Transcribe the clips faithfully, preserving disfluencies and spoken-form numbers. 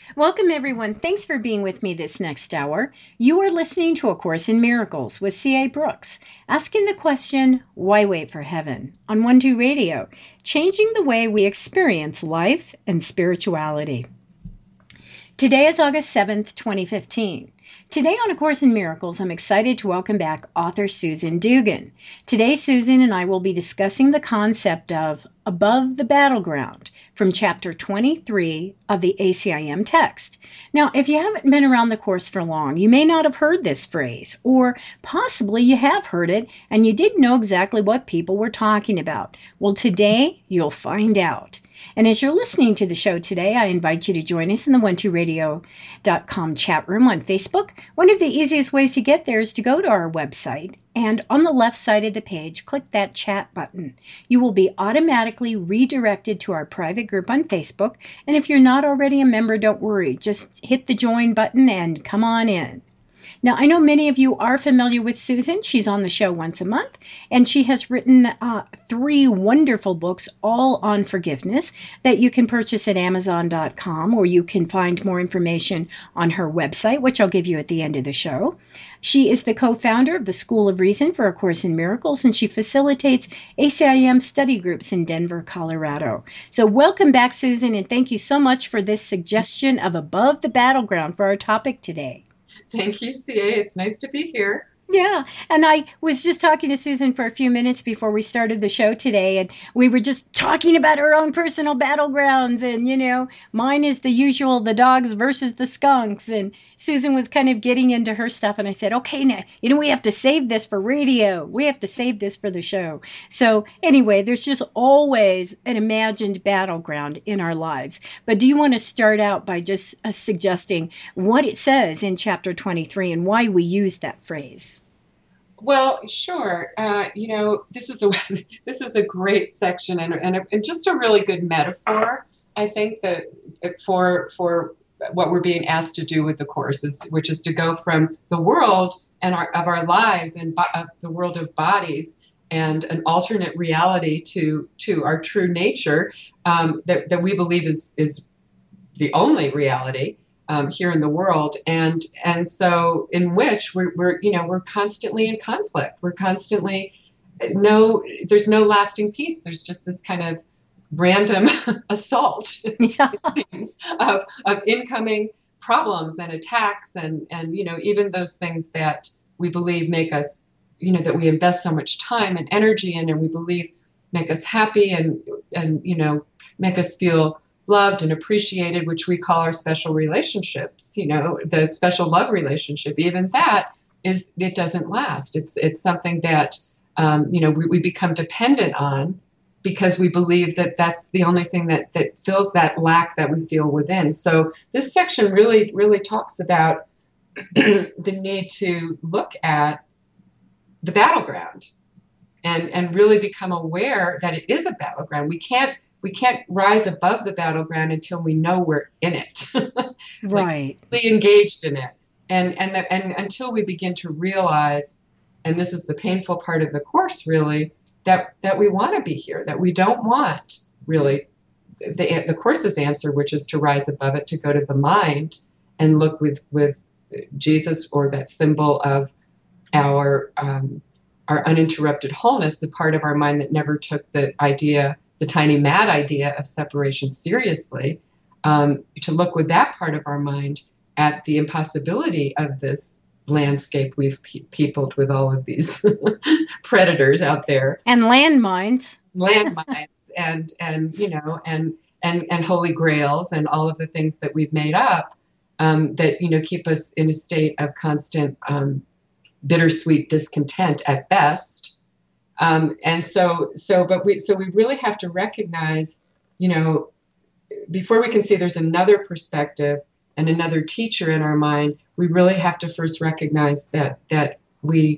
Welcome, everyone. Thanks for being with me this next hour. You are listening to A Course in Miracles with C A. Brooks, asking the question, why wait for heaven? On one two Radio, changing the way we experience life and spirituality. Today is August seventh, twenty fifteen. Today on A Course in Miracles, I'm excited to welcome back author Susan Dugan. Today, Susan and I will be discussing the concept of above the battleground from chapter twenty-three of the A C I M text. Now, if you haven't been around the Course for long, you may not have heard this phrase, or possibly you have heard it and you didn't know exactly what people were talking about. Well, today you'll find out. And as you're listening to the show today, I invite you to join us in the one two radio dot com chat room on Facebook. One of the easiest ways to get there is to go to our website, and on the left side of the page, click that chat button. You will be automatically redirected to our private group on Facebook, and if you're not already a member, don't worry. Just hit the join button and come on in. Now, I know many of you are familiar with Susan. She's on the show once a month, and she has written uh, three wonderful books, all on forgiveness, that you can purchase at amazon dot com, or you can find more information on her website, which I'll give you at the end of the show. She is the co-founder of the School of Reason for A Course in Miracles, and she facilitates A C I M study groups in Denver, Colorado. So welcome back, Susan, and thank you so much for this suggestion of above the battleground for our topic today. Thank you, C A. It's nice to be here. Yeah, and I was just talking to Susan for a few minutes before we started the show today, and we were just talking about our own personal battlegrounds, and, you know, mine is the usual, the dogs versus the skunks, and Susan was kind of getting into her stuff, and I said, okay, now, you know, we have to save this for radio. We have to save this for the show. So anyway, there's just always an imagined battleground in our lives. But do you want to start out by just uh, suggesting what it says in chapter twenty-three and why we use that phrase? Well, sure. Uh, you know, this is a this is a great section and and, a, and just a really good metaphor. I think that for for what we're being asked to do with the Course, is, which is to go from the world and our of our lives and bo- uh, the world of bodies and an alternate reality to to our true nature um, that that we believe is is the only reality. Um, here in the world, and and so in which we're, we're you know we're constantly in conflict. We're constantly no there's no lasting peace. There's just this kind of random assault, Yeah. it seems, of of incoming problems and attacks, and and you know even those things that we believe make us, you know that we invest so much time and energy in, and we believe make us happy and and you know make us feel loved and appreciated, which we call our special relationships, you know, the special love relationship. Even that is, it doesn't last. It's it's something that, um, you know, we, we become dependent on because we believe that that's the only thing that, that fills that lack that we feel within. So this section really, really talks about the need to look at the battleground and, and really become aware that it is a battleground. We can't We can't rise above the battleground until we know we're in it, Right. like, fully engaged in it, and and the, and until we begin to realize, and this is the painful part of the Course, really, that that we want to be here, that we don't want really the the Course's answer, which is to rise above it, to go to the mind and look with with Jesus, or that symbol of our um, our uninterrupted wholeness, the part of our mind that never took the idea. the tiny mad idea of separation seriously, um, to look with that part of our mind at the impossibility of this landscape we've pe- peopled with all of these predators out there. And landmines. Landmines and, and you know, and, and, and holy grails and all of the things that we've made up um, that, you know, keep us in a state of constant um, bittersweet discontent at best. Um, and so, so, but we, so we really have to recognize, you know, before we can see there's another perspective and another teacher in our mind, we really have to first recognize that, that we,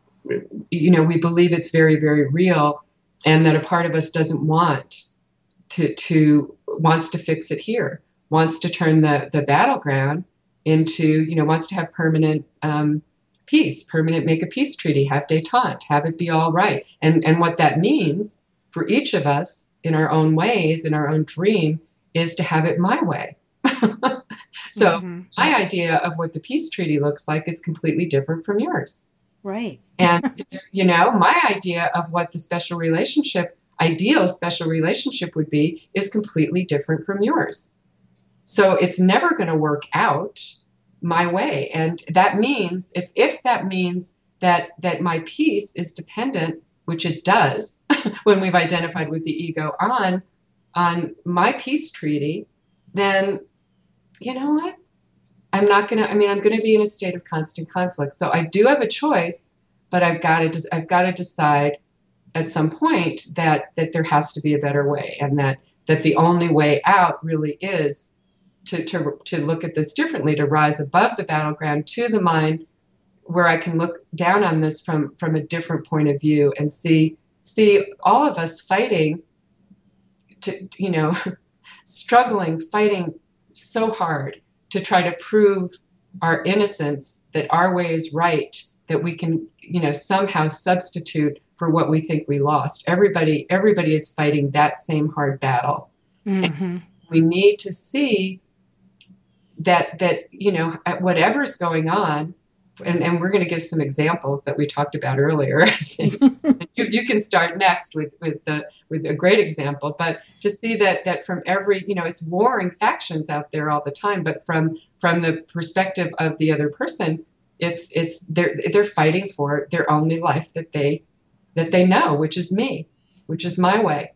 you know, we believe it's very, very real, and that a part of us doesn't want to, to, wants to fix it here, wants to turn the, the battleground into, you know, wants to have permanent, um, peace, permanent, make a peace treaty, have détente, have it be all right. And and what that means for each of us in our own ways, in our own dream, is to have it my way. So Mm-hmm. my idea of what the peace treaty looks like is completely different from yours. Right. And, you know, my idea of what the special relationship, ideal special relationship would be is completely different from yours. So it's never going to work out my way. And that means, if, if that means that, that my peace is dependent, which it does when we've identified with the ego on, on my peace treaty, then you know what? I'm not going to, I mean, I'm going to be in a state of constant conflict. So I do have a choice, but I've got to, I've got to decide at some point that, that there has to be a better way, and that, that the only way out really is to, to, to look at this differently, to rise above the battleground to the mind where I can look down on this from, from a different point of view and see, see all of us fighting to, you know, struggling, fighting so hard to try to prove our innocence, that our way is right, that we can, you know, somehow substitute for what we think we lost. Everybody, everybody is fighting that same hard battle. Mm-hmm. And we need to see that, that, you know, at whatever's going on, and, and we're going to give some examples that we talked about earlier. you, you can start next with, with the, with a great example, but to see that, that from every, you know, it's warring factions out there all the time, but from, from the perspective of the other person, it's, it's, they're, they're fighting for their only life that they, that they know, which is me, which is my way,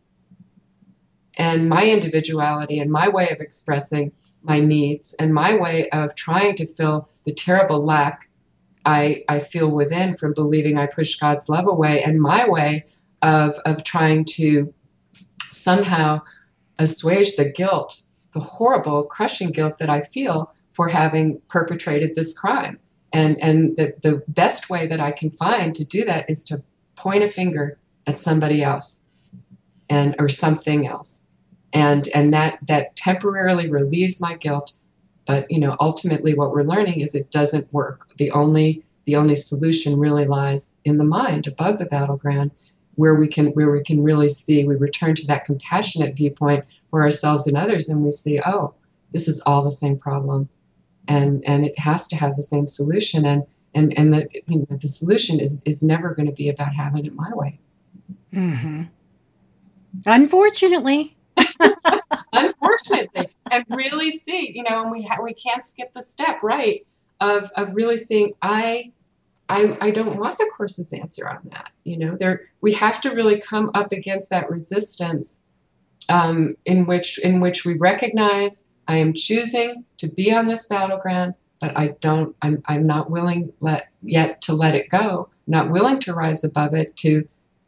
and my individuality, and my way of expressing my needs, and my way of trying to fill the terrible lack I, I feel within from believing I push God's love away, and my way of, of trying to somehow assuage the guilt, the horrible, crushing guilt that I feel for having perpetrated this crime. And, and the, the best way that I can find to do that is to point a finger at somebody else and or something else. And, and that, that temporarily relieves my guilt. But, you know, ultimately what we're learning is it doesn't work. The only, the only solution really lies in the mind above the battleground, where we can, where we can really see, we return to that compassionate viewpoint for ourselves and others, and we see, oh, this is all the same problem, and, and it has to have the same solution. And, and, and the, you know, the solution is, is never going to be about having it my way. Mm-hmm. Unfortunately. Unfortunately, and really see, you know, and we ha- we can't skip the step, right, of of really seeing, I, I, I don't want the Course's answer on that. You know, there we have to really come up against that resistance, um, in which in which we recognize I am choosing to be on this battleground, but I don't, I'm I'm not willing let yet to let it go, not willing to rise above it, to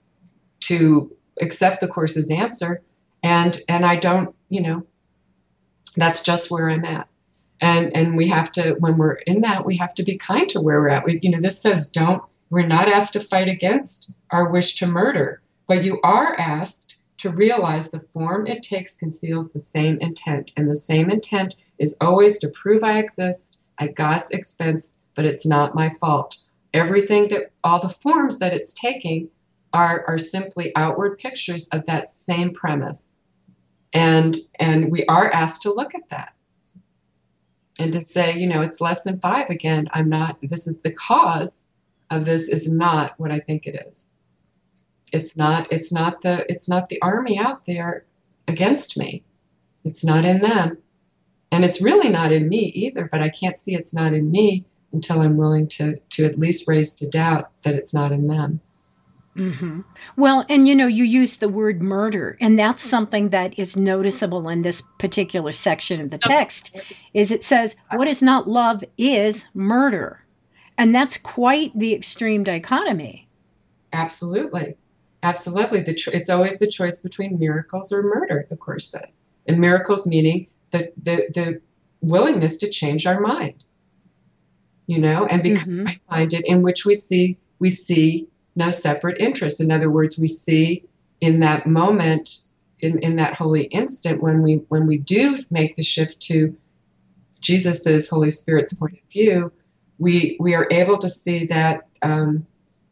to accept the Course's answer. And, and I don't, you know, that's just where I'm at. And, and we have to, when we're in that, we have to be kind to where we're at. We, you know, this says, don't, we're not asked to fight against our wish to murder, but you are asked to realize the form it takes conceals the same intent. And the same intent is always to prove I exist at God's expense, but it's not my fault. Everything that, all the forms that it's taking are, are simply outward pictures of that same premise. And, and we are asked to look at that and to say, you know, it's lesson five again. I'm not, this is the cause of this is not what I think it is. It's not, it's not the, it's not the army out there against me. It's not in them. And it's really not in me either, but I can't see it's not in me until I'm willing to, to at least raise to doubt that it's not in them. Mm-hmm. Well, and you know, you use the word murder, and that's something that is noticeable in this particular section of the text, is it says, what is not love is murder. And that's quite the extreme dichotomy. Absolutely. Absolutely. The cho- it's always the choice between miracles or murder, the Course says. And miracles meaning the, the, the willingness to change our mind, you know, and become Mm-hmm. right-minded, in which we see, we see no separate interests. In other words, we see in that moment, in, in that holy instant, when we when we do make the shift to Jesus's Holy Spirit's point of view, we we are able to see that um,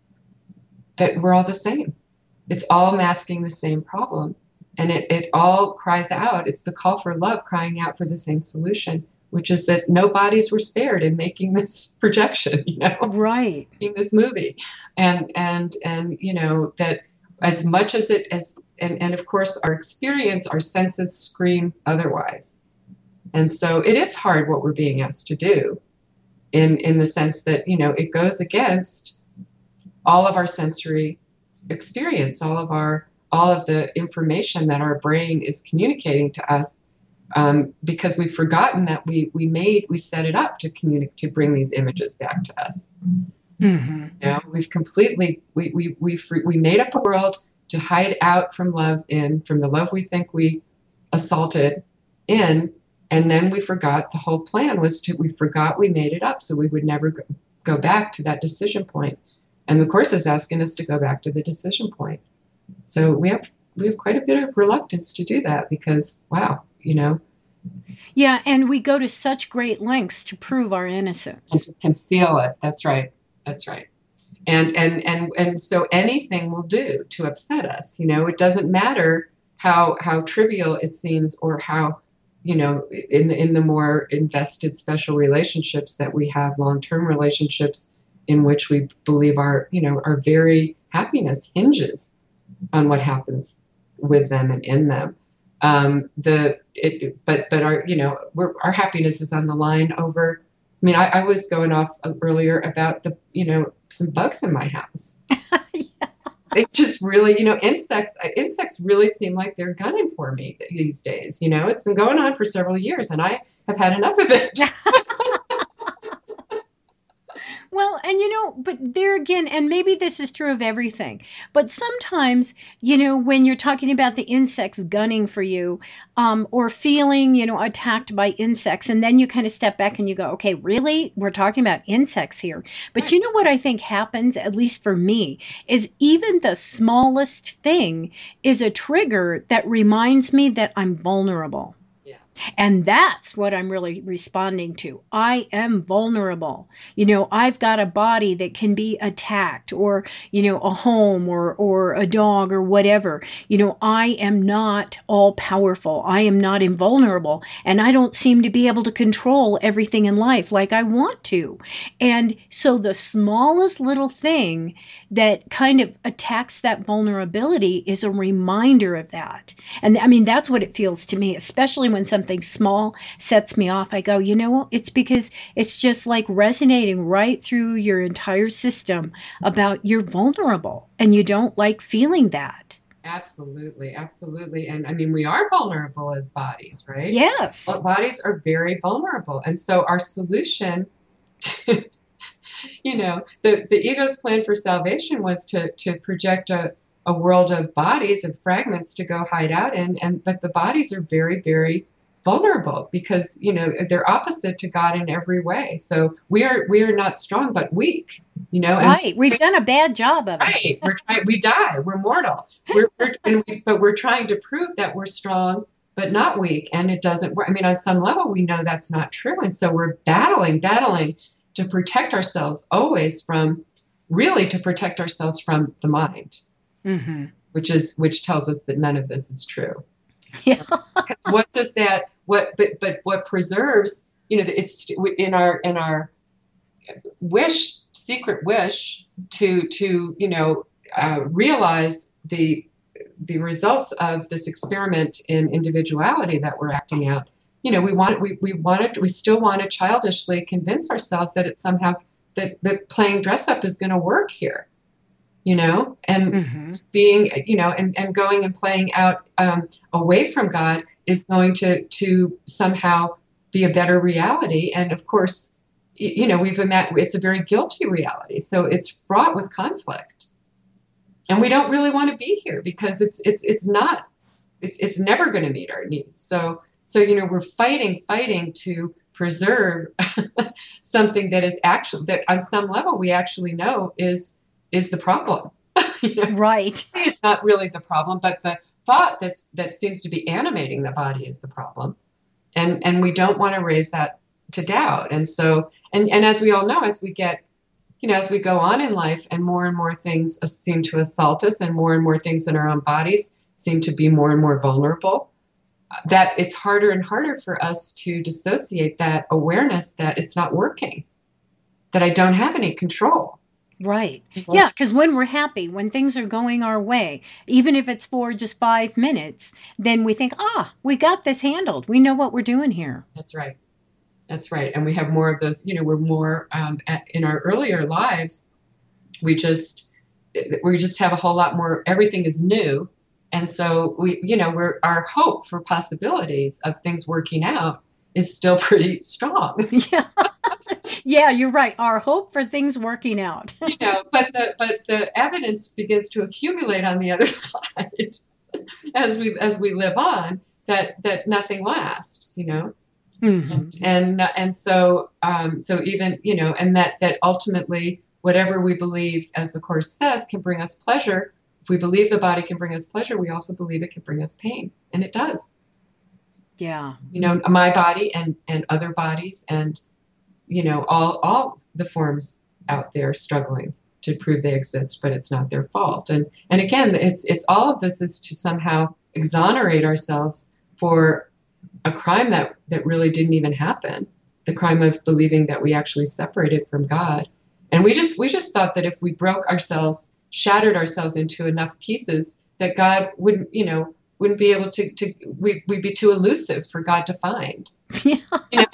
that we're all the same. It's all masking the same problem, and it it all cries out. It's the call for love crying out for the same solution. which is that no bodies were spared in making this projection, you know, Right. in this movie. And, and, and, you know, that as much as it as, and, and of course our experience, our senses scream otherwise. And so it is hard what we're being asked to do in, in the sense that, you know, it goes against all of our sensory experience, all of our, all of the information that our brain is communicating to us. Um, because we've forgotten that we we made we set it up to communicate to bring these images back to us. Mm-hmm. You know, we've completely we we we we made up a world to hide out from love in from the love we think we assaulted in, and then we forgot the whole plan was to we forgot we made it up so we would never go, go back to that decision point. And the Course is asking us to go back to the decision point. So we have we have quite a bit of reluctance to do that because wow. You know? Yeah, and we go to such great lengths to prove our innocence. And to conceal it. That's right. That's right. And and and and so anything will do to upset us. You know, it doesn't matter how how trivial it seems or how, you know, in the in the more invested special relationships that we have, long-term relationships in which we believe our, you know, our very happiness hinges on what happens with them and in them. Um, the it, but but our you know we're, our happiness is on the line over. I mean, I, I was going off earlier about the you know some bugs in my house. Yeah. They just really you know insects insects really seem like they're gunning for me these days. You know, it's been going on for several years, and I have had enough of it. Well, and you know, but there again, and maybe this is true of everything, but sometimes, you know, when you're talking about the insects gunning for you, um, or feeling, you know, attacked by insects, and then you kind of step back and you go, okay, really? We're talking about insects here. But you know what I think happens, at least for me, is even the smallest thing is a trigger that reminds me that I'm vulnerable. Yes. And that's what I'm really responding to. I am vulnerable. You know, I've got a body that can be attacked, or, you know, a home or or a dog or whatever. You know, I am not all powerful. I am not invulnerable, and I don't seem to be able to control everything in life like I want to. And so the smallest little thing that kind of attacks that vulnerability is a reminder of that. And I mean, that's what it feels to me, especially when something small sets me off. I go, you know, it's because it's just like resonating right through your entire system about you're vulnerable and you don't like feeling that. Absolutely, absolutely. And I mean, we are vulnerable as bodies, right? Yes. Well, bodies are very vulnerable. And so our solution to, you know, the, the ego's plan for salvation was to, to project a, a world of bodies, of fragments to go hide out in. And but the bodies are very, very vulnerable because, you know, they're opposite to God in every way. So we are we are not strong but weak, you know. And right. We've done a bad job of it. Right. We're trying we die. We're mortal. We're, we're and we, but we're trying to prove that we're strong but not weak. And it doesn't work. I mean, on some level we know that's not true. And so we're battling, battling to protect ourselves always from, really to protect ourselves from the mind, mm-hmm. which is which tells us that none of this is true. Yeah. Because what does that? What? But but what preserves? You know, it's in our in our wish, secret wish to to you know uh, realize the the results of this experiment in individuality that we're acting out. You know, we want we we wanted we still want to childishly convince ourselves that it's somehow that that playing dress up is going to work here, you know, and mm-hmm. being you know and, and going and playing out um, away from God is going to to somehow be a better reality. And of course, you know, we've met it's a very guilty reality, so it's fraught with conflict, and we don't really want to be here because it's it's it's not it's it's never going to meet our needs. So. So, you know, we're fighting, fighting to preserve something that is actually, that on some level we actually know is is the problem. You know? Right. It's not really the problem, but the thought that's that seems to be animating the body is the problem. And and we don't want to raise that to doubt. And so, and, and as we all know, as we get, you know, as we go on in life and more and more things seem to assault us and more and more things in our own bodies seem to be more and more vulnerable, that it's harder and harder for us to dissociate that awareness that it's not working, that I don't have any control. Right. Yeah, because when we're happy, when things are going our way, even if it's for just five minutes, then we think, ah, we got this handled. We know what we're doing here. That's right. That's right. And we have more of those, you know, we're more um, at, in our earlier lives, we just, we just have a whole lot more, everything is new. And so we, you know, we're, our hope for possibilities of things working out is still pretty strong. Yeah. Yeah, you're right. Our hope for things working out. You know, but the but the evidence begins to accumulate on the other side as we as we live on that that nothing lasts, you know. Mm-hmm. And and and so um, so even, you know, and that that ultimately whatever we believe, as the Course says, can bring us pleasure. If we believe the body can bring us pleasure, we also believe it can bring us pain, and it does. Yeah. You know, my body and and other bodies and, you know, all all the forms out there struggling to prove they exist, but it's not their fault. And and again, it's it's all of this is to somehow exonerate ourselves for a crime that that really didn't even happen, the crime of believing that we actually separated from God. And we just we just thought that if we broke ourselves, shattered ourselves into enough pieces, that God wouldn't, you know, wouldn't be able to to we we'd be too elusive for God to find. Yeah. You know?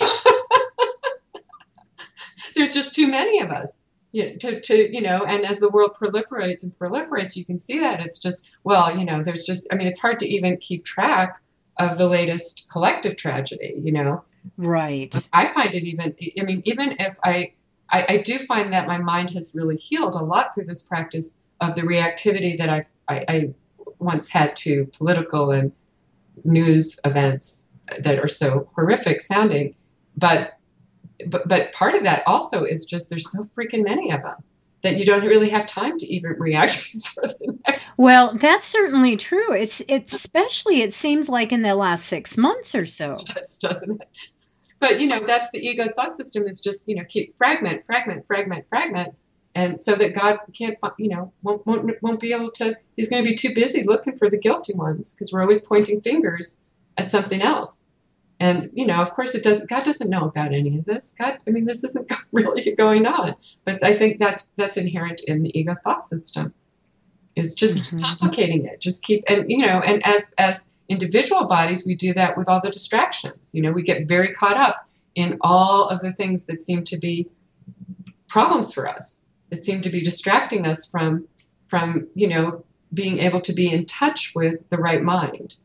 There's just too many of us, you know, to, to, you know, and as the world proliferates and proliferates, you can see that it's just, well, you know, there's just, I mean, it's hard to even keep track of the latest collective tragedy, you know. Right. I find it even, I mean, even if I, I, I do find that my mind has really healed a lot through this practice of the reactivity that I've, I, I once had to political and news events that are so horrific sounding, but But but part of that also is just there's so freaking many of them that you don't really have time to even react for the next. Well, that's certainly true. It's it's especially it seems like in the last six months or so. Yes, doesn't it? But you know, that's the ego thought system is just, you know, keep fragment, fragment, fragment, fragment, and so that God can't, you know, won't won't, won't be able to. He's going to be too busy looking for the guilty ones because we're always pointing fingers at something else. And, you know, of course it doesn't, God doesn't know about any of this. God, I mean, this isn't really going on. But I think that's, that's inherent in the ego thought system is just mm-hmm. complicating it. Just keep, and, you know, and as, as individual bodies, we do that with all the distractions. You know, we get very caught up in all of the things that seem to be problems for us, that seem to be distracting us from, from, you know, being able to be in touch with the right mind.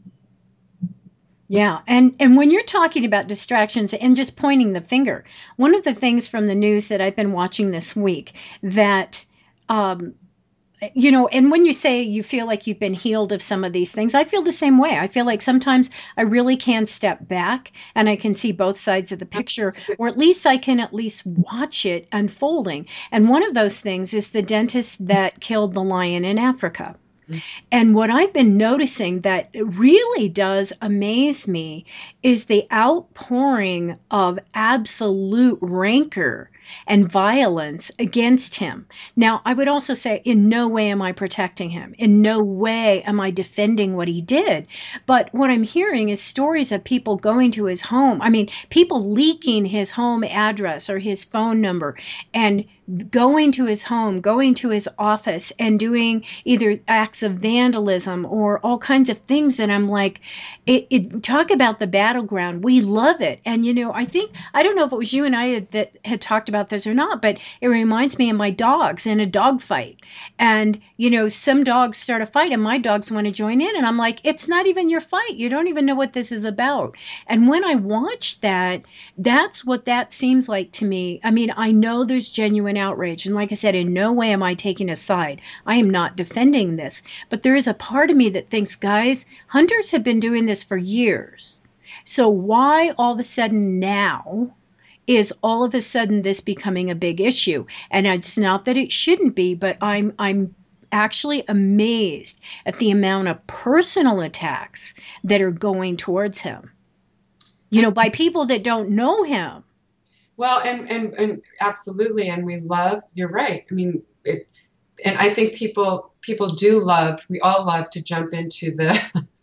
Yeah. And, and when you're talking about distractions and just pointing the finger, one of the things from the news that I've been watching this week that, um, you know, and when you say you feel like you've been healed of some of these things, I feel the same way. I feel like sometimes I really can step back and I can see both sides of the picture, or at least I can at least watch it unfolding. And one of those things is the dentist that killed the lion in Africa. And what I've been noticing that really does amaze me is the outpouring of absolute rancor and violence against him. Now, I would also say in no way am I protecting him. In no way am I defending what he did. But what I'm hearing is stories of people going to his home. I mean, people leaking his home address or his phone number and going to his home, going to his office and doing either acts of vandalism or all kinds of things. And I'm like, it, it talk about the battleground. We love it. And, you know, I think, I don't know if it was you and I had, that had talked about this or not, but it reminds me of my dogs in a dog fight. And, you know, some dogs start a fight and my dogs want to join in. And I'm like, it's not even your fight. You don't even know what this is about. And when I watch that, that's what that seems like to me. I mean, I know there's genuine outrage. And like I said, in no way am I taking a side. I am not defending this. But there is a part of me that thinks, guys, hunters have been doing this for years. So why all of a sudden now is all of a sudden this becoming a big issue? And it's not that it shouldn't be, but I'm I'm actually amazed at the amount of personal attacks that are going towards him, you know, by people that don't know him. Well, and, and, and absolutely. And we love, you're right. I mean, it, and I think people, people do love, we all love to jump into the,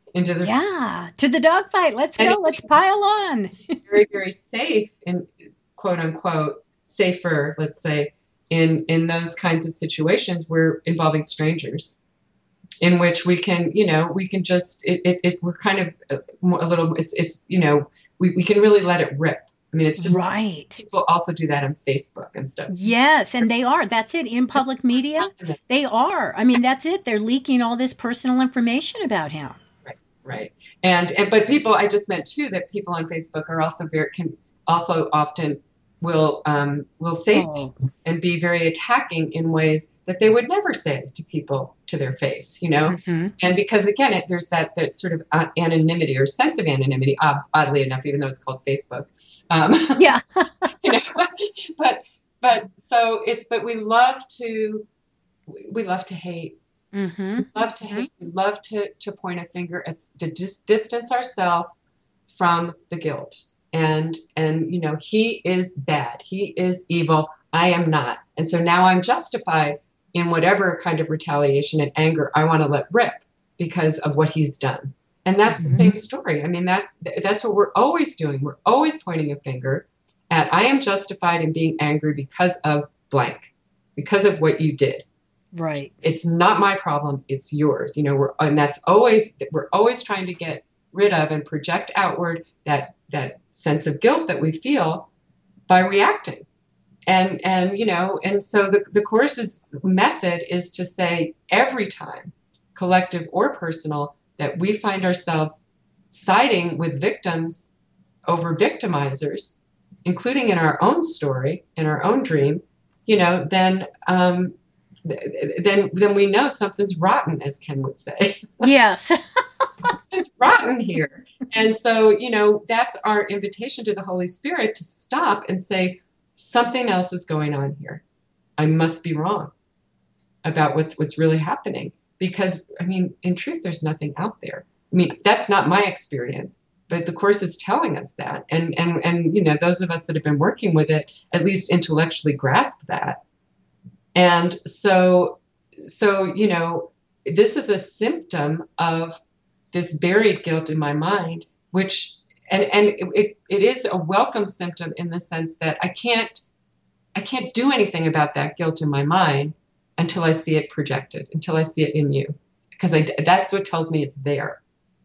into the Yeah, to the dogfight. Let's and go. it Let's seems pile on. it's very, very safe and quote unquote safer, let's say, in in those kinds of situations where involving strangers, in which we can, you know, we can just it, it, it we're kind of a, a little it's it's you know we, we can really let it rip. I mean, it's just Right. people also do that on Facebook and stuff. Yes, and they are. That's it. In public media, they are. I mean, that's it. They're leaking all this personal information about him. Right, right. And, and but people, I just meant too that people on Facebook are also very can also often will um, will say Oh, things and be very attacking in ways that they would never say to people to their face, you know. hmm And because again, it, there's that that sort of uh, anonymity or sense of anonymity, odd, oddly enough, even though it's called Facebook. Um, yeah. you know, but but so it's but we love to we love to hate. hmm We love to hate. We love to, to point a finger at to just distance ourselves from the guilt. And and you know, he is bad. He is evil. I am not. And so now I'm justified in whatever kind of retaliation and anger I want to let rip because of what he's done. And that's the hmm same story. I mean, that's that's what we're always doing. We're always pointing a finger at I am justified in being angry because of blank, because of what you did. Right. It's not my problem, it's yours. You know, we're and that's always we're always trying to get rid of and project outward that that sense of guilt that we feel by reacting. And and you know, and so the, the course's method is to say every time, collective or personal, that we find ourselves siding with victims over victimizers, including in our own story, in our own dream, you know, then um, then then we know something's rotten, as Ken would say. Yes. It's rotten here. And so, you know, that's our invitation to the Holy Spirit to stop and say, something else is going on here. I must be wrong about what's what's really happening. Because I mean, in truth, there's nothing out there. I mean, that's not my experience, but the course is telling us that. And and and you know, those of us that have been working with it at least intellectually grasp that. And so so, you know, this is a symptom of this buried guilt in my mind, which and and it, it is a welcome symptom in the sense that I can't I can't do anything about that guilt in my mind until I see it projected, until I see it in you, because I, that's what tells me it's there.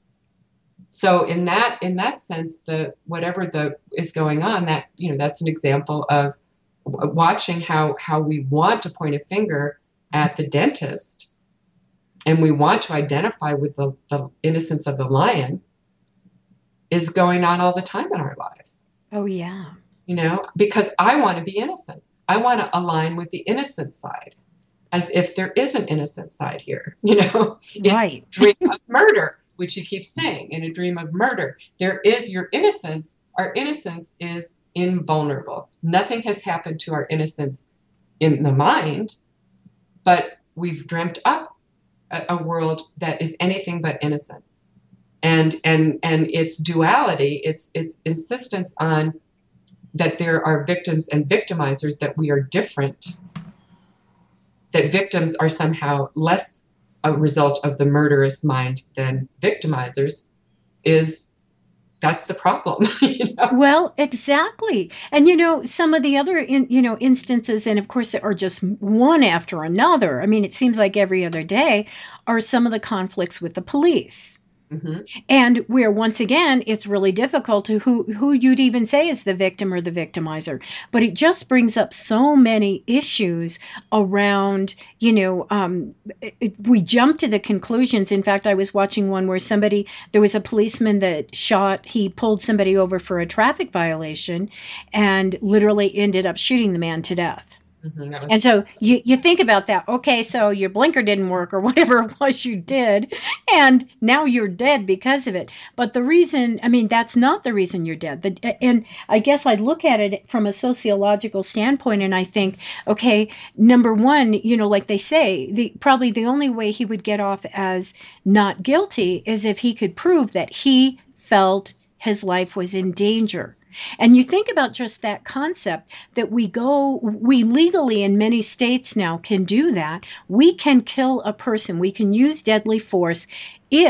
So in that in that sense, the whatever the is going on, that you know, that's an example of watching how how we want to point a finger at the dentist, and we want to identify with the, the innocence of the lion, is going on all the time in our lives. Oh, yeah. You know, because I want to be innocent. I want to align with the innocent side, as if there is an innocent side here. You know, Right. in a dream of murder, which you keep saying, in a dream of murder, there is your innocence. Our innocence is invulnerable. Nothing has happened to our innocence in the mind, but we've dreamt up a, a world that is anything but innocent. And and and its duality, its its insistence on that there are victims and victimizers, that we are different, that victims are somehow less a result of the murderous mind than victimizers, is that's the problem. You know? Well, exactly. And you know, some of the other in, you know, instances, and of course there are just one after another. I mean, it seems like every other day are some of the conflicts with the police. Mm-hmm. And where once again it's really difficult to who who you'd even say is the victim or the victimizer, but it just brings up so many issues around, you know, um, it, we jump to the conclusions. In fact, I was watching one where somebody there was a policeman that shot he pulled somebody over for a traffic violation and literally ended up shooting the man to death. Mm-hmm. And so you, you think about that. Okay, so your blinker didn't work or whatever it was you did, and now you're dead because of it. But the reason, I mean, that's not the reason you're dead. The, and I guess I look at it from a sociological standpoint and I think, okay, number one, you know, like they say, the probably the only way he would get off as not guilty is if he could prove that he felt his life was in danger. And you think about just that concept that we go, we legally in many states now can do that. We can kill a person. We can use deadly force if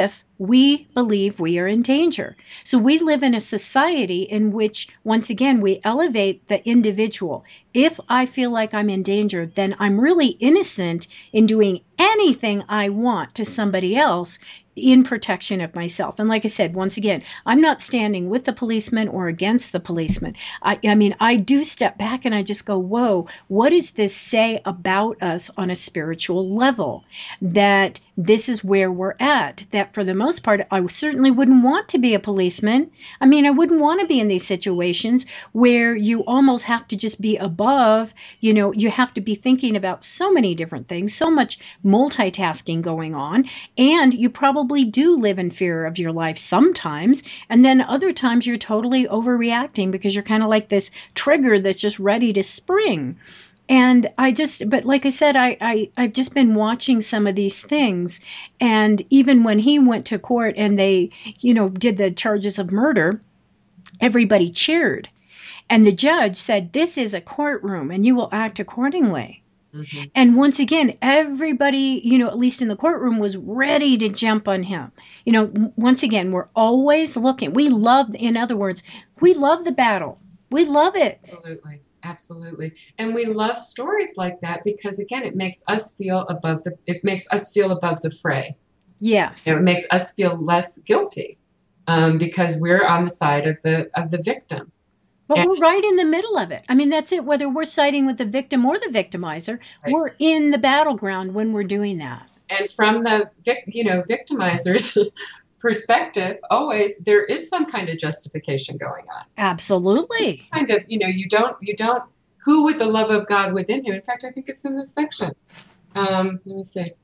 we believe we are in danger. So we live in a society in which, once again, we elevate the individual. If I feel like I'm in danger, then I'm really innocent in doing anything I want to somebody else in protection of myself. And like I said, once again, I'm not standing with the policeman or against the policeman. I, I mean, I do step back and I just go, whoa, what does this say about us on a spiritual level? That this is where we're at. That for the most part, I certainly wouldn't want to be a policeman. I mean, I wouldn't want to be in these situations where you almost have to just be above, you know, you have to be thinking about so many different things, so much multitasking going on, and you probably do live in fear of your life sometimes, and then other times you're totally overreacting because you're kind of like this trigger that's just ready to spring. And I just, but like I said, I, I, I've just been watching some of these things. And even when he went to court and they, you know, did the charges of murder, everybody cheered. And the judge said, this is a courtroom and you will act accordingly. Mm-hmm. And once again, everybody, you know, at least in the courtroom, was ready to jump on him. You know, once again, we're always looking. We love, in other words, we love the battle. We love it. Absolutely. Absolutely. And we love stories like that because, again, it makes us feel above the, it makes us feel above the fray. Yes. It makes us feel less guilty um, because we're on the side of the, of the victim. But and, we're right in the middle of it. I mean, that's it. Whether we're siding with the victim or the victimizer, right. We're in the battleground when we're doing that. And from the, you know, victimizer's perspective, always there is some kind of justification going on. Absolutely. Some kind of, you know, you don't, you don't, who with the love of God within him. In fact, I think it's in this section. Um, let me see.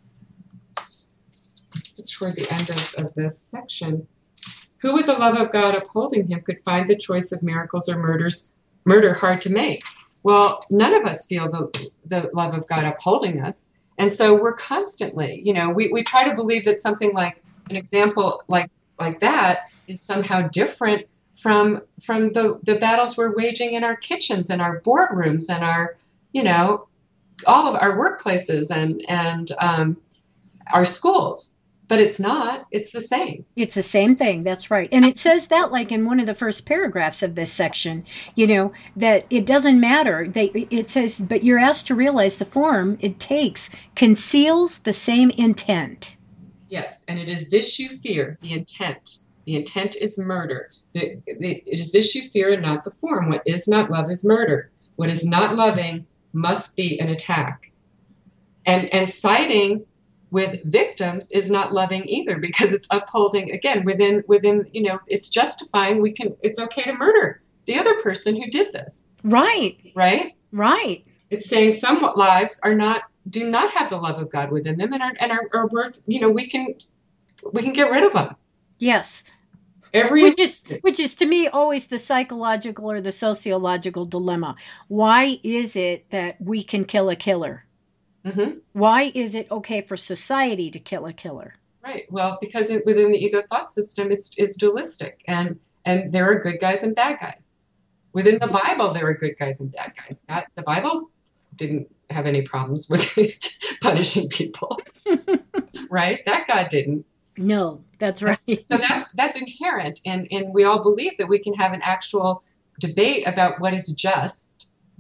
It's toward the end of, of this section. Who with the love of God upholding him could find the choice of miracles or murders, murder hard to make? Well, none of us feel the, the love of God upholding us. And so we're constantly, you know, we, we try to believe that something like an example like, like that is somehow different from, from the, the battles we're waging in our kitchens and our boardrooms and our, you know, all of our workplaces and, and um, our schools. But it's not. It's the same. It's the same thing. That's right. And it says that like in one of the first paragraphs of this section, you know, that it doesn't matter. They, it says, but you're asked to realize the form it takes conceals the same intent. Yes. And it is this you fear, the intent. The intent is murder. The, the, it is this you fear and not the form. What is not love is murder. What is not loving must be an attack. And, and citing with victims is not loving either because it's upholding, again, within, within, you know, it's justifying we can, it's okay to murder the other person who did this. Right. Right? Right. It's saying some lives are not, do not have the love of God within them and are, and are, are worth, you know, we can, we can get rid of them. Yes. Every which is, which is to me always the psychological or the sociological dilemma. Why is it that we can kill a killer? Mm-hmm. Why is it okay for society to kill a killer? Right. Well, because it, within the ego thought system, it's, it's dualistic, and and there are good guys and bad guys. Within the Bible, there are good guys and bad guys. That, the Bible didn't have any problems with punishing people, right? That God didn't. No, that's right. So that's that's inherent, and and we all believe that we can have an actual debate about what is just.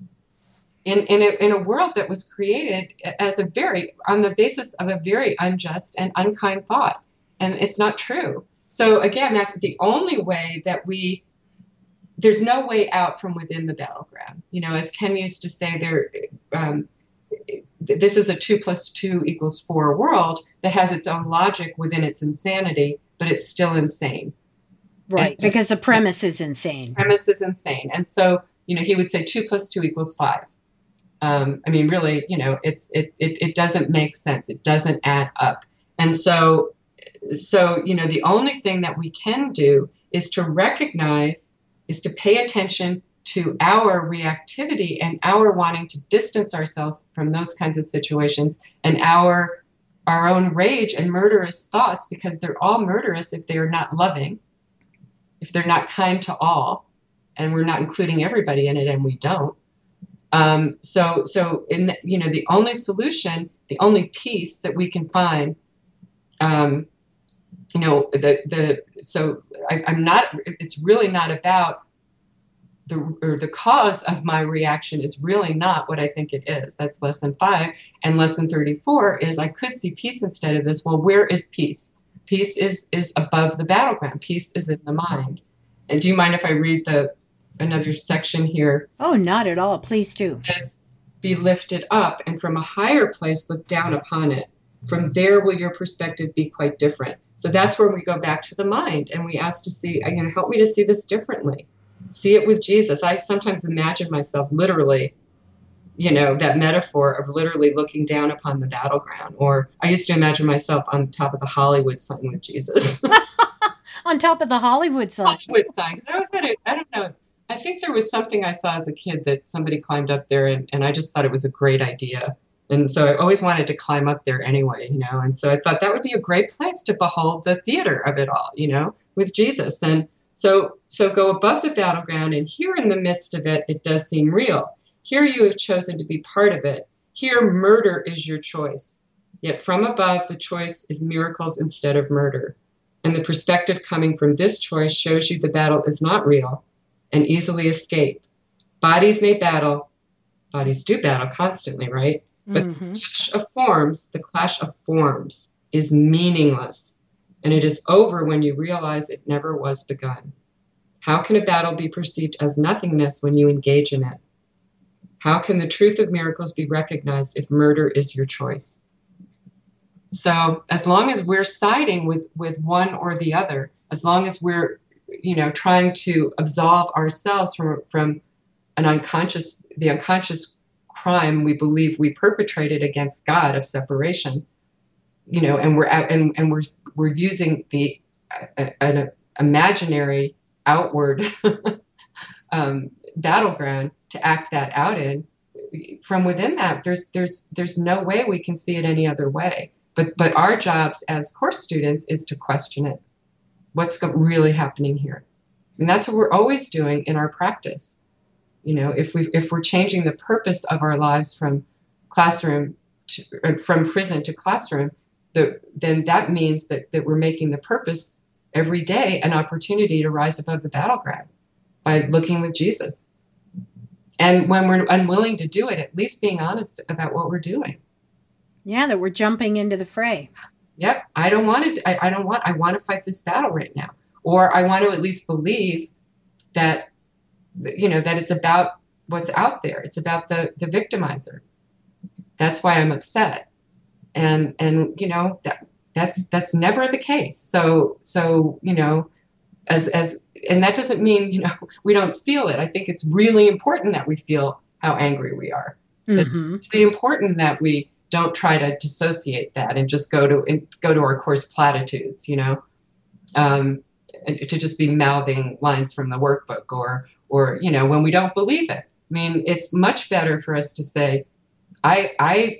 In in a, in a world that was created as a very, on the basis of a very unjust and unkind thought. And it's not true. So again, that's the only way that we, there's no way out from within the battleground. You know, as Ken used to say, there, um, this is a two plus two equals four world that has its own logic within its insanity, but it's still insane. Right, and, because the premise is insane. The premise is insane. And so, you know, he would say two plus two equals five. Um, I mean, really, you know, it's it, it it doesn't make sense. It doesn't add up. And so, so you know, the only thing that we can do is to recognize, is to pay attention to our reactivity and our wanting to distance ourselves from those kinds of situations, and our our own rage and murderous thoughts, because they're all murderous if they are not loving, if they're not kind to all, and we're not including everybody in it, and we don't. Um, so, so in the, you know, the only solution, the only peace that we can find, um, you know, the, the, so I, I'm not, it's really not about the, or the cause of my reaction is really not what I think it is. That's lesson five. And lesson thirty-four is I could see peace instead of this. Well, where is peace? Peace is, is above the battleground. Peace is in the mind. And do you mind if I read the another section here? Oh, not at all. Please do. It says, be lifted up and from a higher place look down upon it. From there will your perspective be quite different. So that's where we go back to the mind and we ask to see, you know, help me to see this differently. See it with Jesus. I sometimes imagine myself literally, you know, that metaphor of literally looking down upon the battleground. Or I used to imagine myself on top of the Hollywood sign with Jesus. On top of the Hollywood sign. Hollywood sign. Because I was at it, I don't know. I think there was something I saw as a kid that somebody climbed up there and, and I just thought it was a great idea. And so I always wanted to climb up there anyway, you know. And so I thought that would be a great place to behold the theater of it all, you know, with Jesus. And so so go above the battleground, and here in the midst of it, it does seem real. Here you have chosen to be part of it. Here murder is your choice. Yet from above, the choice is miracles instead of murder. And the perspective coming from this choice shows you the battle is not real and easily escaped. Bodies may battle. Bodies do battle constantly, right? But Mm-hmm. the clash of forms, the clash of forms is meaningless. And it is over when you realize it never was begun. How can a battle be perceived as nothingness when you engage in it? How can the truth of miracles be recognized if murder is your choice? So as long as we're siding with, with one or the other, as long as we're, you know, trying to absolve ourselves from, from an unconscious, the unconscious crime we believe we perpetrated against God of separation, you know, and we're out, and, and we're we're using the uh, an imaginary outward um, battleground to act that out in. From within that, there's there's there's no way we can see it any other way. But but our jobs as course students is to question it. What's go- really happening here? And that's what we're always doing in our practice. You know, if we if we're changing the purpose of our lives from classroom to, uh, from prison to classroom, the, then that means that that we're making the purpose every day an opportunity to rise above the battleground by looking with Jesus. And when we're unwilling to do it, at least being honest about what we're doing. Yeah, that we're jumping into the fray. Yep, I don't want it. I, I don't want. I want to fight this battle right now, or I want to at least believe that, you know, that it's about what's out there. It's about the the victimizer. That's why I'm upset, and and you know that that's that's never the case. So so you know, as as and that doesn't mean, you know, we don't feel it. I think it's really important that we feel how angry we are. Mm-hmm. It's really important that we don't try to dissociate that and just go to and go to our course platitudes, you know, um, and to just be mouthing lines from the workbook, or or you know, when we don't believe it. I mean, it's much better for us to say, I I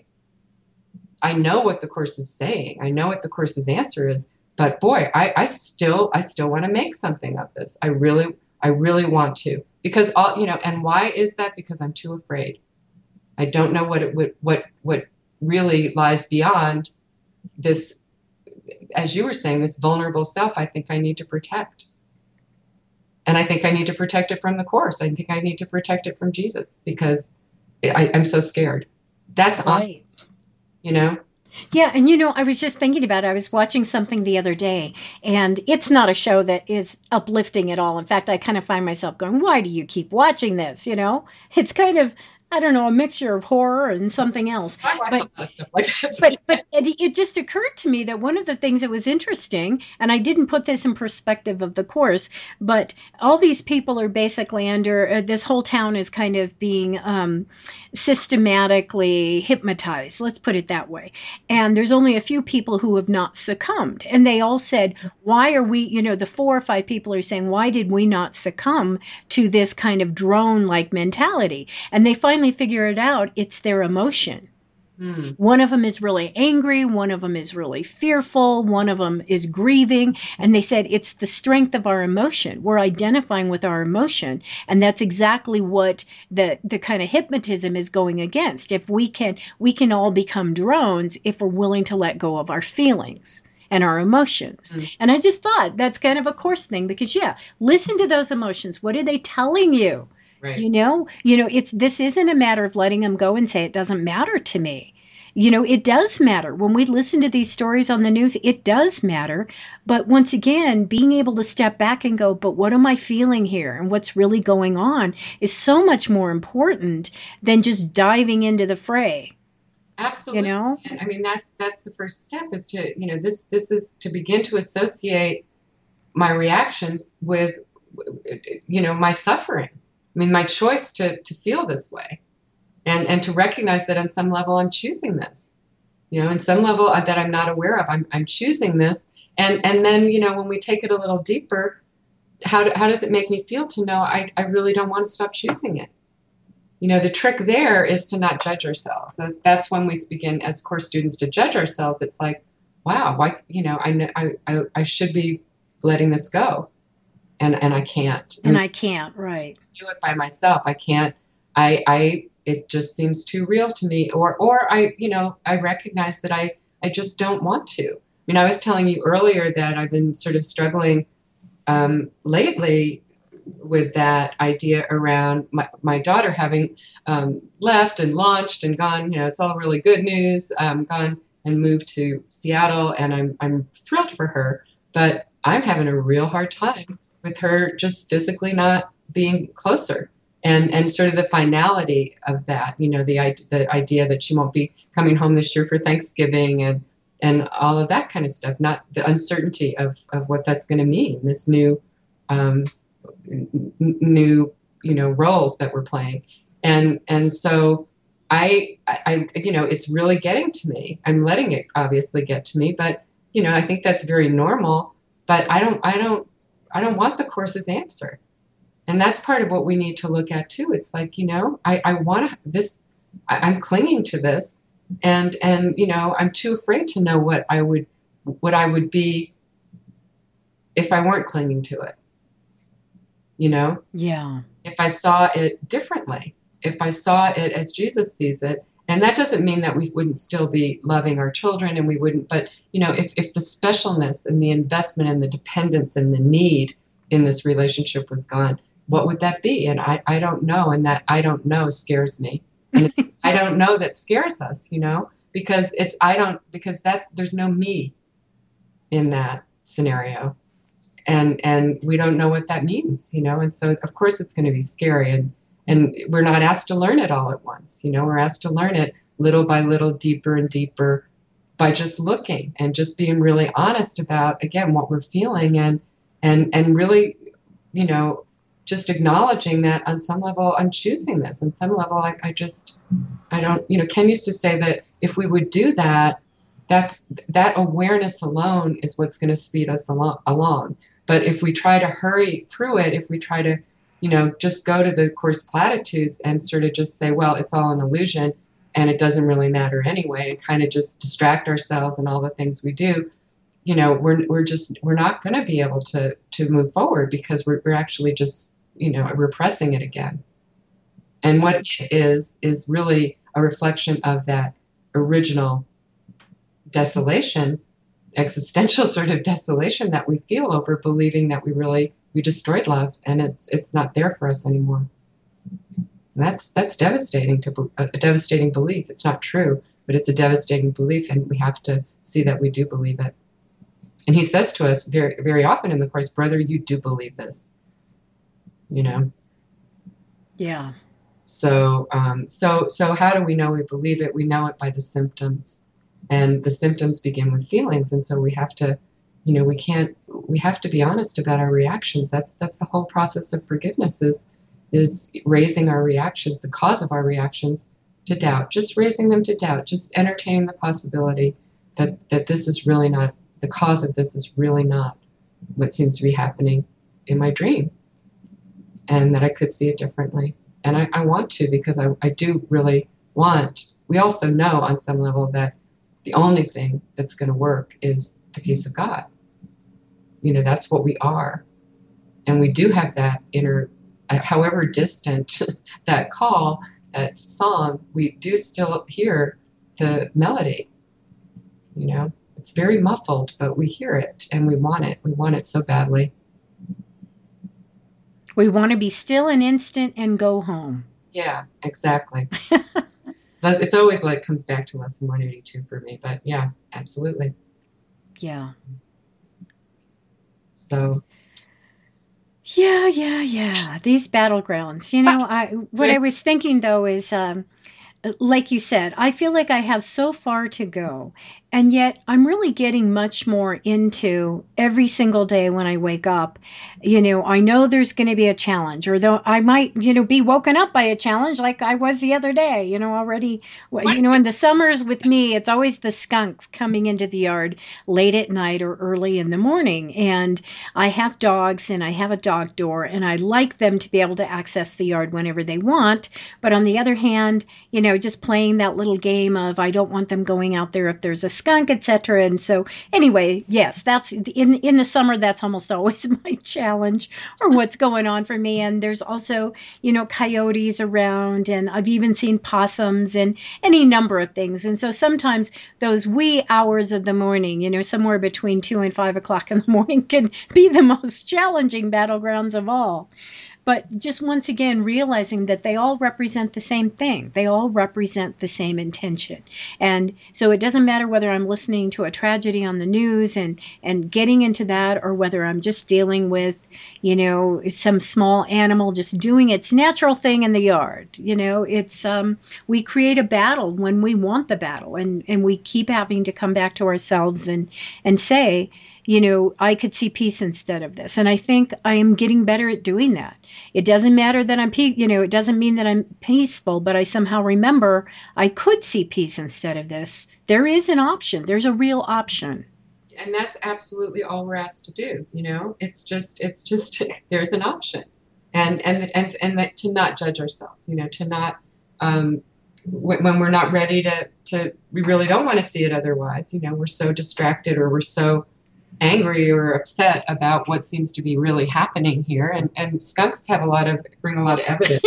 I know what the course is saying. I know what the course's answer is, but boy, I, I still I still want to make something of this. I really I really want to, because all, you know, and why is that? Because I'm too afraid. I don't know what it would what what really lies beyond this, as you were saying, this vulnerable self I think I need to protect. And I think I need to protect it from the course. I think I need to protect it from Jesus, because I, I'm so scared. That's Right. honest, you know? Yeah, and you know, I was just thinking about it. I was watching something the other day, and it's not a show that is uplifting at all. In fact, I kind of find myself going, why do you keep watching this? You know, it's kind of, I don't know, a mixture of horror and something else. I watch But a lot of stuff like that. but but it, it just occurred to me that one of the things that was interesting, and I didn't put this in perspective of the course, but all these people are basically under uh, this whole town is kind of being um, systematically hypnotized. Let's put it that way. And there's only a few people who have not succumbed, and they all said, "Why are we?" You know, the four or five people are saying, "Why did we not succumb to this kind of drone-like mentality?" And they finally figure it out. It's their emotion. Hmm. One of them is really angry. One of them is really fearful. One of them is grieving. And they said it's the strength of our emotion. We're identifying with our emotion. And that's exactly what the, the kind of hypnotism is going against. If we can, we can all become drones if we're willing to let go of our feelings. and our emotions. Mm. And I just thought that's kind of a course thing because, yeah, listen to those emotions. What are they telling you? Right. You know, you know, it's this isn't a matter of letting them go and say it doesn't matter to me. You know, it does matter. When we listen to these stories on the news, it does matter. But once again, being able to step back and go, but what am I feeling here? And what's really going on is so much more important than just diving into the fray. Absolutely. You know? And I mean, that's that's the first step is to, you know, this this is to begin to associate my reactions with, you know, my suffering. I mean, my choice to to feel this way. And and to recognize that on some level I'm choosing this, you know, in some level that I'm not aware of, I'm I'm choosing this, and and then you know when we take it a little deeper, how do, how does it make me feel to know I I really don't want to stop choosing it? You know, the trick there is to not judge ourselves. That's, that's when we begin as course students to judge ourselves. It's like, wow, why you know I I I, I should be letting this go, and and I can't, and I can't, right? Do it by myself. I can't. I I. It just seems too real to me, or or I you know I recognize that I I just don't want to. I mean, I was telling you earlier that I've been sort of struggling um, lately with that idea around my, my daughter having um, left and launched and gone. You know, it's all really good news. Um, gone and moved to Seattle, and I'm I'm thrilled for her. But I'm having a real hard time with her just physically not being closer. And, and sort of the finality of that, you know, the the idea that she won't be coming home this year for Thanksgiving and and all of that kind of stuff, not the uncertainty of, of what that's going to mean, this new um, n- new you know roles that we're playing, and and so I, I you know it's really getting to me. I'm letting it obviously get to me, but you know I think that's very normal. But I don't I don't I don't want the course's answer. And that's part of what we need to look at too. It's like, you know, I, I want this, I, I'm clinging to this, and and you know, I'm too afraid to know what I would what I would be if I weren't clinging to it. You know? Yeah. If I saw it differently, if I saw it as Jesus sees it, and that doesn't mean that we wouldn't still be loving our children and we wouldn't, but you know, if, if the specialness and the investment and the dependence and the need in this relationship was gone, what would that be? And I, I don't know. And that I don't know scares me. And I don't know that scares us, you know, because it's, I don't, because that's, there's no me in that scenario. And, and we don't know what that means, you know? And so of course it's going to be scary, and, and we're not asked to learn it all at once. You know, we're asked to learn it little by little, deeper and deeper by just looking and just being really honest about, again, what we're feeling, and, and, and really, you know, just acknowledging that on some level I'm choosing this. On some level, I, I just, I don't, you know, Ken used to say that if we would do that, that's, that awareness alone is what's going to speed us along, along. But if we try to hurry through it, if we try to, you know, just go to the course platitudes and sort of just say, well, it's all an illusion and it doesn't really matter anyway, and kind of just distract ourselves and all the things we do, you know, we're we're just we're not going to be able to to move forward, because we're we're actually just, you know, repressing it again. And what it is is really a reflection of that original desolation, existential sort of desolation that we feel over believing that we really we destroyed love, and it's it's not there for us anymore. That's that's devastating to a devastating belief. It's not true, but it's a devastating belief, and we have to see that we do believe it. And he says to us very, very often in the course, brother, you do believe this, you know? Yeah. So, um, so, so how do we know we believe it? We know it by the symptoms, and the symptoms begin with feelings. And so we have to, you know, we can't, we have to be honest about our reactions. That's, that's the whole process of forgiveness, is, is raising our reactions, the cause of our reactions, to doubt, just raising them to doubt, just entertaining the possibility that, that this is really not, the cause of this is really not what seems to be happening in my dream, and that I could see it differently. And I, I want to, because I, I do really want, we also know on some level that the only thing that's going to work is the peace of God. You know, that's what we are. And we do have that inner, however distant that call, that song, we do still hear the melody, you know. It's very muffled, but we hear it and we want it. We want it so badly. We want to be still an instant and go home. Yeah, exactly. It's always like comes back to lesson one eighty-two for me, but yeah, absolutely. Yeah. So. Yeah, yeah, yeah. These battlegrounds. You know, I what I was thinking though is, um, like you said, I feel like I have so far to go. And yet I'm really getting much more into every single day when I wake up. You know, I know there's going to be a challenge, or though I might, you know, be woken up by a challenge like I was the other day, you know, already. You know, in the summers with me, it's always the skunks coming into the yard late at night or early in the morning. And I have dogs and I have a dog door, and I like them to be able to access the yard whenever they want. But on the other hand, you know, just playing that little game of I don't want them going out there if there's a skunk, et cetera. And so anyway, yes, that's in in the summer, that's almost always my challenge or what's going on for me. And there's also, you know, coyotes around, and I've even seen possums and any number of things. And so sometimes those wee hours of the morning, you know, somewhere between two and five o'clock in the morning can be the most challenging battlegrounds of all. But just once again, realizing that they all represent the same thing. They all represent the same intention. And so it doesn't matter whether I'm listening to a tragedy on the news and, and getting into that, or whether I'm just dealing with, you know, some small animal just doing its natural thing in the yard. You know, it's, um, we create a battle when we want the battle, and, and we keep having to come back to ourselves and, and say, you know, I could see peace instead of this. And I think I am getting better at doing that. It doesn't matter that I'm, pe- you know, it doesn't mean that I'm peaceful, but I somehow remember I could see peace instead of this. There is an option. There's a real option. And that's absolutely all we're asked to do. You know, it's just, it's just, there's an option. And, and, and, and that to not judge ourselves, you know, to not, um, when we're not ready to, to, we really don't want to see it otherwise. You know, we're so distracted, or we're so angry or upset about what seems to be really happening here. And, and skunks have a lot of, bring a lot of evidence.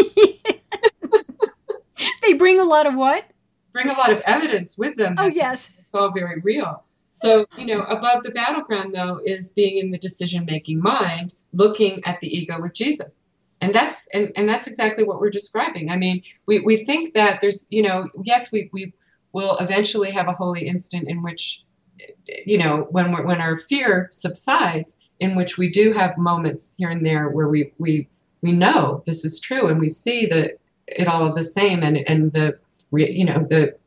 They bring a lot of what? Bring a lot of evidence with them. Oh, yes. It's all very real. So, you know, above the battleground, though, is being in the decision-making mind, looking at the ego with Jesus. And that's, and, and that's exactly what we're describing. I mean, we, we think that there's, you know, yes, we, we will eventually have a holy instant in which, you know, when we're, when our fear subsides, in which we do have moments here and there where we we we know this is true, and we see that it all the same, and and the you know the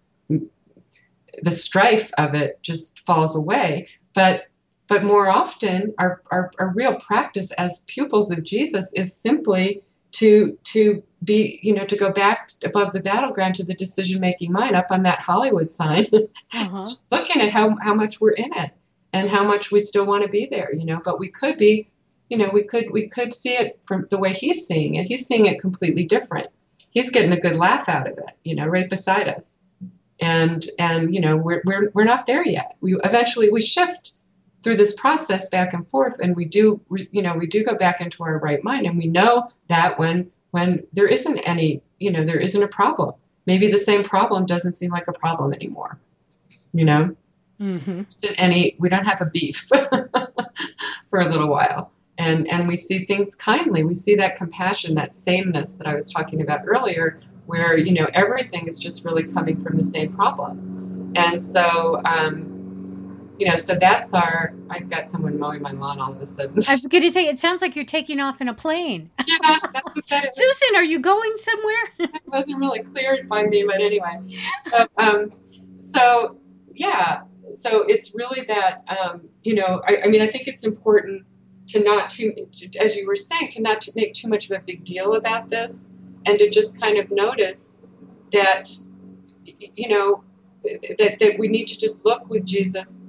the strife of it just falls away. But but more often, our our, our real practice as pupils of Jesus is simply to to be, you know, to go back above the battleground to the decision-making mind, up on that Hollywood sign, uh-huh. Just looking at how, how much we're in it and how much we still want to be there, you know, but we could be, you know, we could, we could see it from the way he's seeing it. He's seeing it completely different. He's getting a good laugh out of it, you know, right beside us. And, and, you know, we're, we're, we're not there yet. We eventually, we shift through this process back and forth, and we do, you know, we do go back into our right mind, and we know that when, when there isn't any, you know, there isn't a problem. Maybe the same problem doesn't seem like a problem anymore, you know? Mm-hmm. So any, we don't have a beef for a little while. And, and we see things kindly. We see that compassion, that sameness that I was talking about earlier, where, you know, everything is just really coming from the same problem. And so, um, you know, so that's our, I've got someone mowing my lawn all of a sudden. I was going to say, it sounds like you're taking off in a plane. Yeah, that's what that is. Susan, are you going somewhere? It wasn't really clear by me, but anyway. But, um, so, yeah, so it's really that, um, you know, I, I mean, I think it's important to not to, as you were saying, to not to make too much of a big deal about this, and to just kind of notice that, you know, that, that we need to just look with Jesus,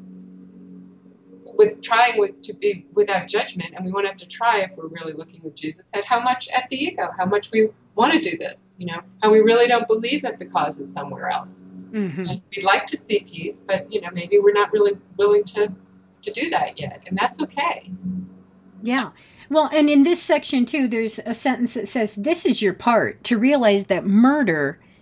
with trying with to be without judgment, and we won't have to try if we're really looking with Jesus at how much at the ego, how much we want to do this, you know, how we really don't believe that the cause is somewhere else. Mm-hmm. And we'd like to see peace, but you know, maybe we're not really willing to to do that yet, and that's okay. Yeah. Well, and in this section too, there's a sentence that says, "This is your part to realize that murder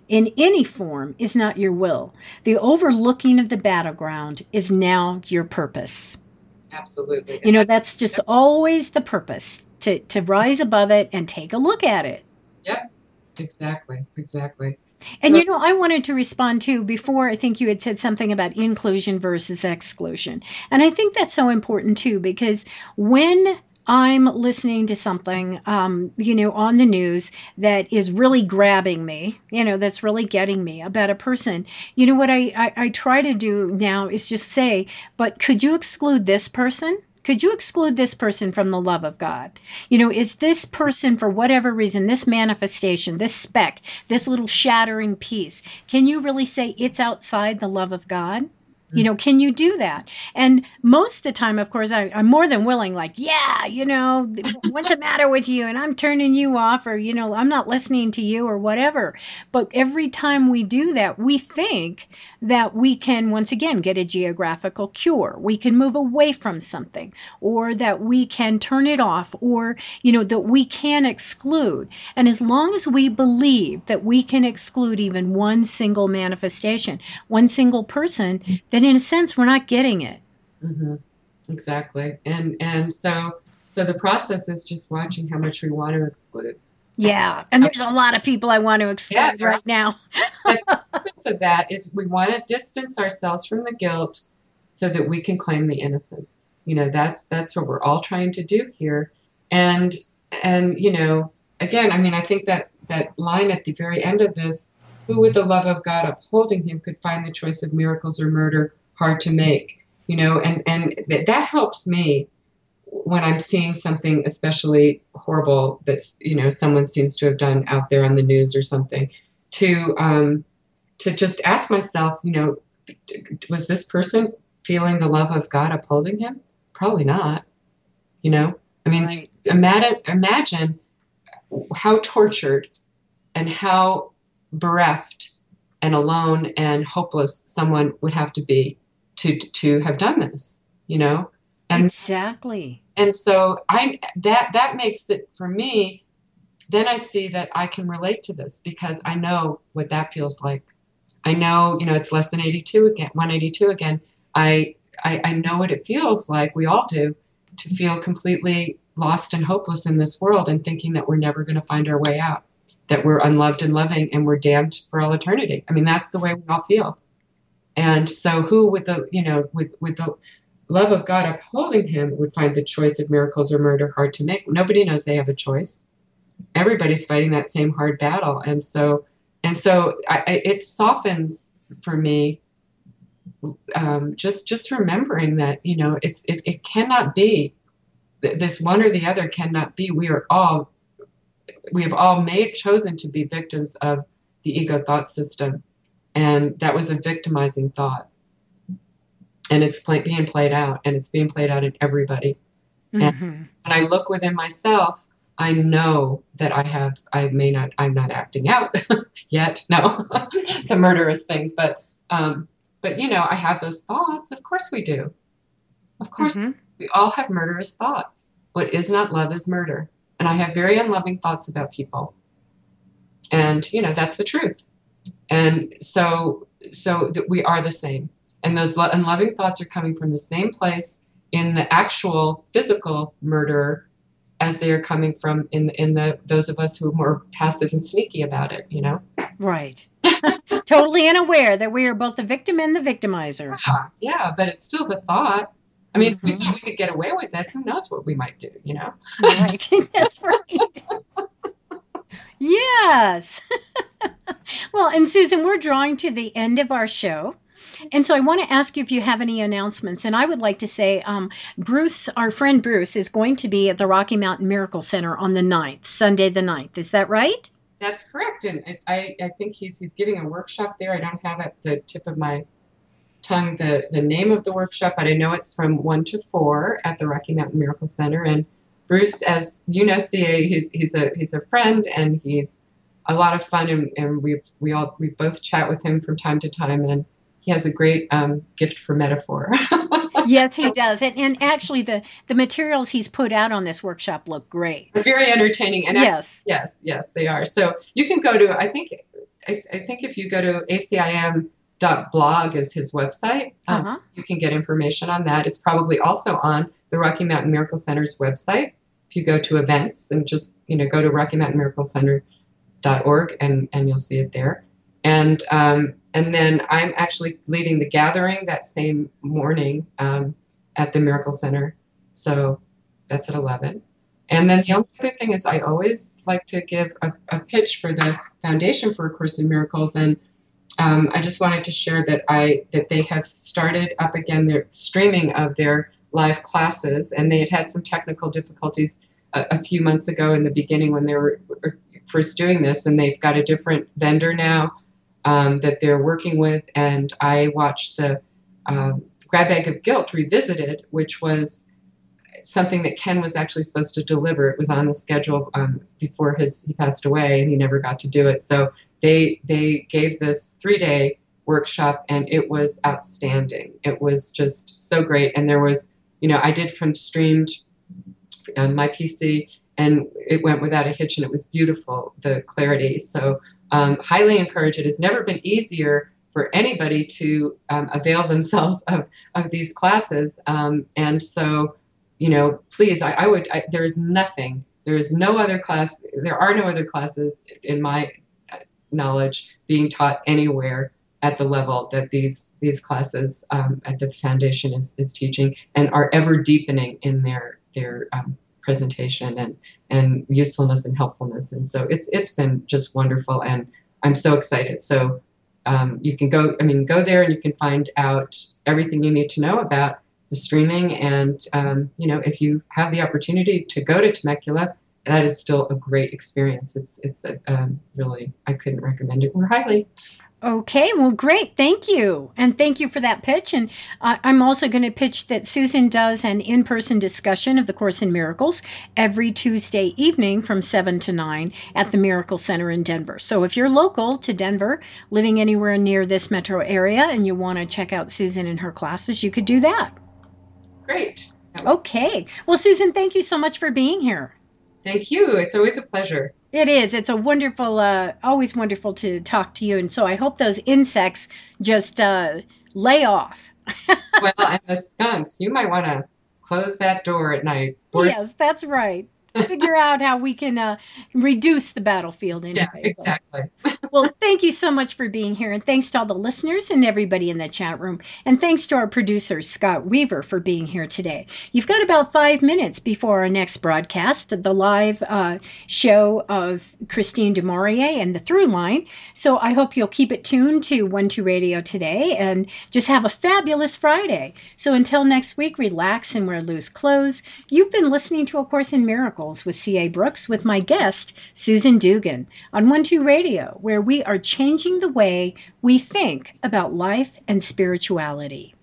in any form is not your will. The overlooking of the battleground is now your purpose. Absolutely. You know, that's just always the purpose, to, to rise above it and take a look at it. Yep, exactly, exactly. And So, you know, I wanted to respond to before. I think you had said something about inclusion versus exclusion. And I think that's so important too, because when I'm listening to something, um, you know, on the news that is really grabbing me, you know, that's really getting me about a person, you know, what I, I, I try to do now is just say, but could you exclude this person? Could you exclude this person from the love of God? You know, is this person, for whatever reason, this manifestation, this speck, this little shattering piece, can you really say it's outside the love of God? You know, can you do that? And most of the time, of course, I, I'm more than willing, like, yeah, you know, what's the matter with you? And I'm turning you off, or, you know, I'm not listening to you, or whatever. But every time we do that, we think that we can, once again, get a geographical cure. We can move away from something, or that we can turn it off, or, you know, that we can exclude. And as long as we believe that we can exclude even one single manifestation, one single person, then in a sense, we're not getting it. Mm-hmm. Exactly. And and so so the process is just watching how much we want to exclude. Yeah. And there's a lot of people I want to Yeah, exclude right now. the purpose of that is we want to distance ourselves from the guilt so that we can claim the innocence. You know, that's that's what we're all trying to do here. And and you know, again, I mean, I think that that line at the very end of this, who with the love of God upholding him could find the choice of miracles or murder hard to make, you know, and and th- that helps me when I'm seeing something especially horrible that's, you know, someone seems to have done out there on the news or something, to um, to just ask myself, you know, was this person feeling the love of God upholding him? Probably not. You know, I mean, Right. imagine imagine how tortured and how bereft and alone and hopeless someone would have to be to to have done this. You know, and Exactly. and so I that that makes it for me. Then I see that I can relate to this because I know what that feels like. I know, you know, it's less than eighty-two again, one eighty-two again. I, I I know what it feels like. We all do, to feel completely lost and hopeless in this world and thinking that we're never going to find our way out, that we're unloved and loving and we're damned for all eternity. I mean, that's the way we all feel. And so, who with the you know with with the love of God upholding him would find the choice of miracles or murder hard to make? Nobody knows they have a choice. Everybody's fighting that same hard battle, and so and so I, I, it softens for me, um, just just remembering that, you know, it's it, it cannot be this one or the other. Cannot be. We are all we have all made chosen to be victims of the ego thought system, and that was a victimizing thought, and it's play, being played out, and it's being played out in everybody. Mm-hmm. And when I look within myself, I know that I have, I may not, I'm not acting out yet, no, the murderous things, but, um, but, you know, I have those thoughts. Of course we do. Of course, mm-hmm. We all have murderous thoughts. What is not love is murder. And I have very unloving thoughts about people. And, you know, that's the truth. And so, so that we are the same. And those lo- unloving thoughts are coming from the same place in the actual physical murder as they are coming from in in the those of us who are more passive and sneaky about it, you know? Right. Totally unaware that we are both the victim and the victimizer. Yeah, yeah, but it's still the thought. I mean, mm-hmm. if we thought we could get away with it, who knows what we might do, you know? Right. That's right. Yes. Well, and Susan, we're drawing to the end of our show. And so I want to ask you if you have any announcements. And I would like to say, um, Bruce, our friend Bruce, is going to be at the Rocky Mountain Miracle Center on the ninth, Sunday the ninth. Is that right? That's correct. And I, I think he's he's giving a workshop there. I don't have at the tip of my tongue the, the name of the workshop, but I know it's from one to four at the Rocky Mountain Miracle Center. And Bruce, as you know, C A, he's he's a he's a friend, and he's a lot of fun, and, and we we all we both chat with him from time to time, and he has a great um, gift for metaphor. Yes, he does. And, and actually, the, the materials he's put out on this workshop look great. They're very entertaining. And yes. I, yes, yes, they are. So you can go to, I think, I, I think if you go to A C I M dot blog is his website, um, Uh-huh. you can get information on that. It's probably also on the Rocky Mountain Miracle Center's website. If you go to events and just, you know, go to rocky mountain miracle center dot org and, and you'll see it there. And um, and then I'm actually leading the gathering that same morning um, at the Miracle Center. So that's at eleven. And then the only other thing is I always like to give a, a pitch for the Foundation for A Course in Miracles. And um, I just wanted to share that I that they have started up again their streaming of their live classes, and they had had some technical difficulties a, a few months ago in the beginning when they were first doing this, and they've got a different vendor now um, that they're working with. And I watched the um, Grab Bag of Guilt Revisited, which was something that Ken was actually supposed to deliver. It was on the schedule um, before his he passed away, and he never got to do it. So they they gave this three-day workshop, and it was outstanding. It was just so great. And there was, you know, I did from streamed on my P C, and it went without a hitch, and it was beautiful, the clarity. So um, highly encourage it. It's never been easier for anybody to um, avail themselves of, of these classes. Um, and so, you know, please, I, I would, I, there is nothing, there is no other class, there are no other classes in my knowledge being taught anywhere at the level that these these classes um, at the foundation is, is teaching, and are ever deepening in their their um, presentation and and usefulness and helpfulness. And so it's it's been just wonderful, and I'm so excited. So um, you can go, I mean, go there and you can find out everything you need to know about the streaming. And um, you know, if you have the opportunity to go to Temecula, that is still a great experience. It's it's a, um, really, I couldn't recommend it more highly. Okay, well, great. Thank you. And thank you for that pitch. And uh, I'm also going to pitch that Susan does an in-person discussion of the Course in Miracles every Tuesday evening from seven to nine at the Miracle Center in Denver. So if you're local to Denver, living anywhere near this metro area, and you want to check out Susan and her classes, you could do that. Great. Okay. Well, Susan, thank you so much for being here. Thank you. It's always a pleasure. It is. It's a wonderful, uh, always wonderful to talk to you. And so I hope those insects just uh, lay off. Well, and the skunks, you might want to close that door at night. Or, yes, that's right. Figure out how we can uh, reduce the battlefield anyway. Yeah, exactly. Well, thank you so much for being here. And thanks to all the listeners and everybody in the chat room. And thanks to our producer, Scott Weaver, for being here today. You've got about five minutes before our next broadcast, the live uh, show of Christine Du Maurier and the Through Line. So I hope you'll keep it tuned to One Two Radio today and just have a fabulous Friday. So until next week, relax and wear loose clothes. You've been listening to A Course in Miracles with C A Brooks with my guest, Susan Dugan, on One Two Radio, where we are changing the way we think about life and spirituality.